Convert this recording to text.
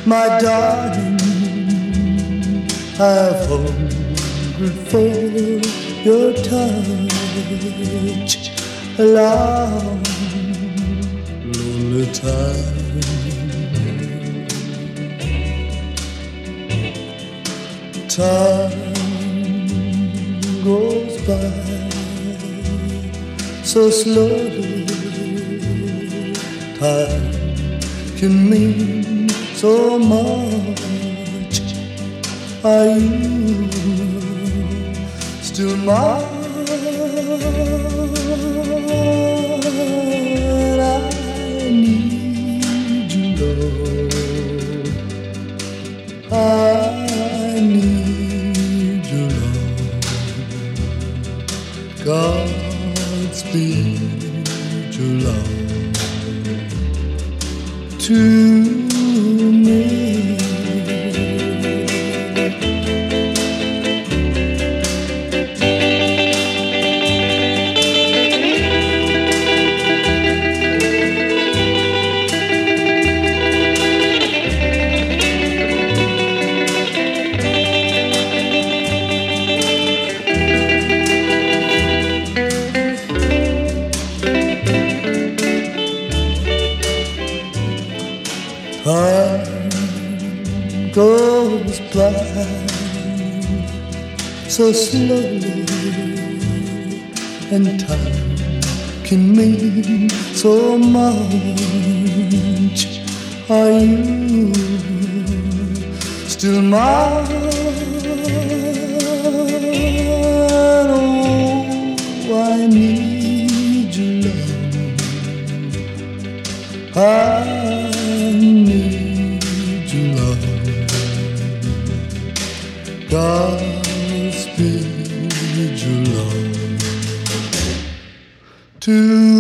my darling, I've hungered for your touch a long, lonely time. Time goes by so slowly. Time can mean so much. Are you still mine? I need you, Lord. I need you, Lord. Godspeed your love to me. Time goes by so slowly, and time can mean so much. Are you still mine? Oh, I need you, love. I need you, love. Godspeed your love to